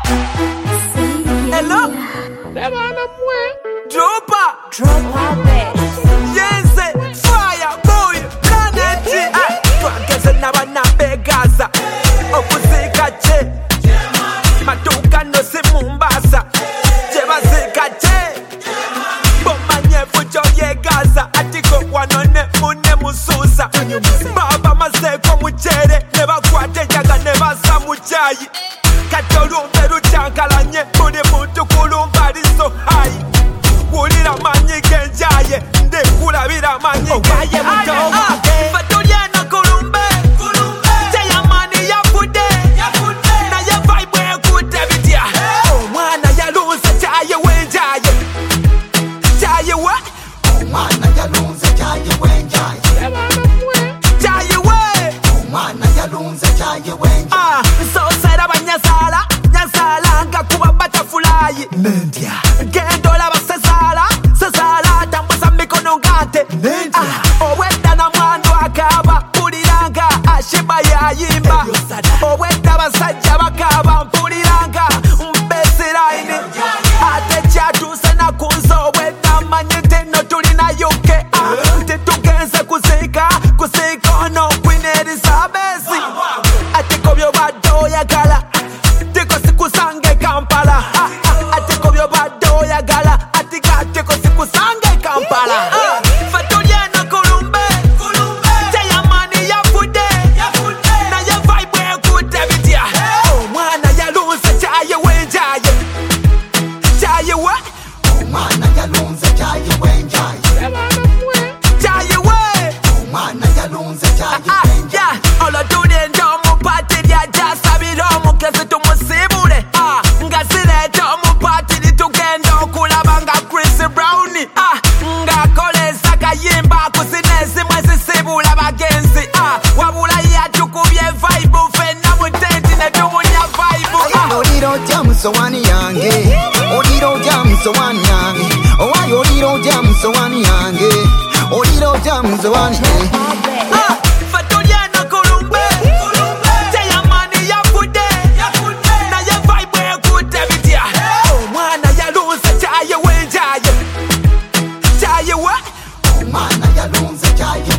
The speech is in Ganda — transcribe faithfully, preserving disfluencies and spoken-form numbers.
Hello? Dropper. Dropper, bitch. Yes, fire, boy, planet. Twageze n'abana begaza okuzika kye matuuka no si Mombasa gye bazika kye bomanye fujo yegaza atiko wano ne munne musuusa baba mazeeko mukyere ne bakwata enjaga ne basa mu kyayi kati olumbe lukyankalanye buli muntu kulumba ali so hayi wulira manyi genjaye ndikulabira manyi gaye mutowange fatulyeno kulumbe teyamani yafudde naye vibe ekudde bitya omwana yalunze kyaye wenjaye kyaye we Omwana yalunze kyaye wenjaye kyaye we Omwana yalunze kyaye wenjaye nsosera banyazaala nyazaala nga kuba batafulayi Nendya gendola basezaala sezaala tambuza mikono ngate Nendya obwedda na mwandu akaaba mpuliranga ashiba yayimba obwedda basajja bakaaba mpuliranga mbesiraini ate kyatuuse nakunze obwedda manyite no tulinayoke titugenze kuziika kuziika ono Queen Elizabeth atiko byobadde oyagala tiko sikusange Kampala atiko byobadde oyagala atika atiko sikusange Kampala fatulyeno kulumbe teyamani yafudde naye vibe ekudde bitya omwana yalunze kyaye wenjaye kyaye we Omwana yalunze kyaye wenjaye kyaye we Omwana yalunze kyaye wenjaye olwotulenda omupati lyajasabira omukezi tumusibule nga zireeta omupati litugenda okulaba nga Chris Brown ng'akoleza kayimba kuzina ezimu ezisibula bagenzi wabula yatukubye vibe fenna mu tenti ne tumunya vibe Olira otya musowani yange Olira otya musowani yange Owaye olira otya musowani yange Olira otya musowani yange fatulyeno kulumbe teyamani yafudde naye vibe ekudde bitya omwana yalunze kyaye wenjaye kyaye we Omwana yalunze kyaye